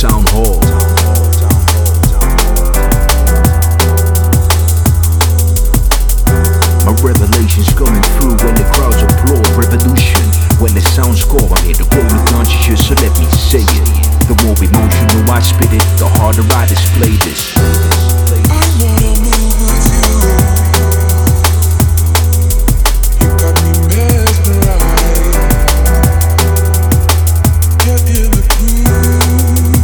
town hall. My revelations coming through when the crowds applaud. Revolution, when the sounds score, I hear the rolling conscious, so let me say it. The more emotional I spit it, the harder I display this. I wanna move with you. You got me mesmerized. Get in the groove.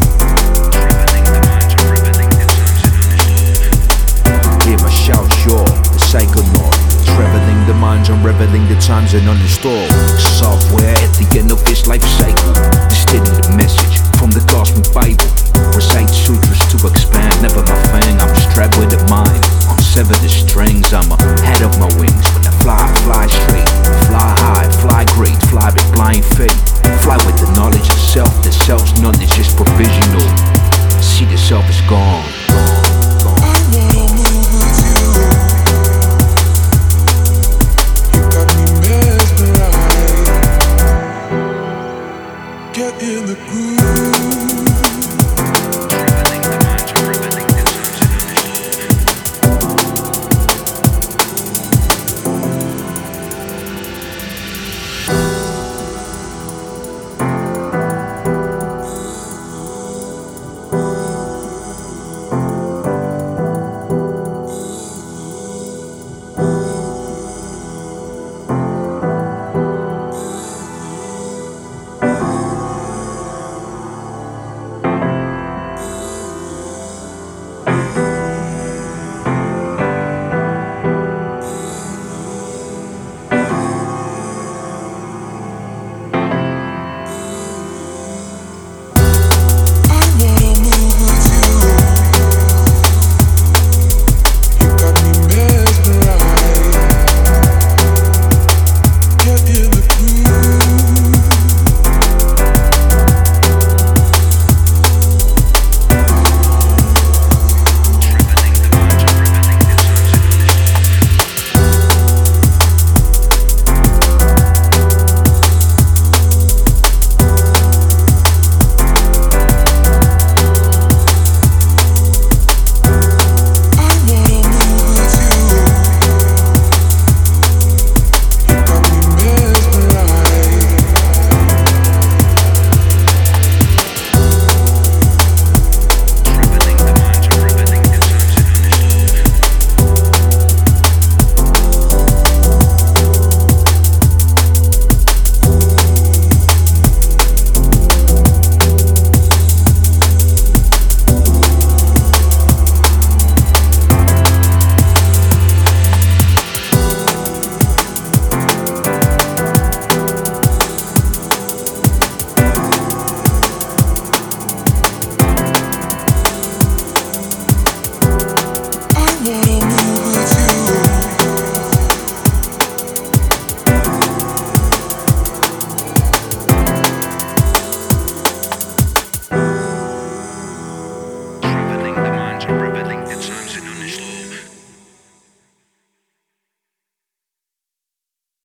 Hear my shout, sure, the psychonaut. Traveling the minds, unraveling the times and understood. Software at the end of this life cycle. Distilling the message from the cosmic Bible. Recite sutras to expand, never my thing. I'm strapped with a mind. I'm severed the strings, I'm ahead of my wings. When I fly,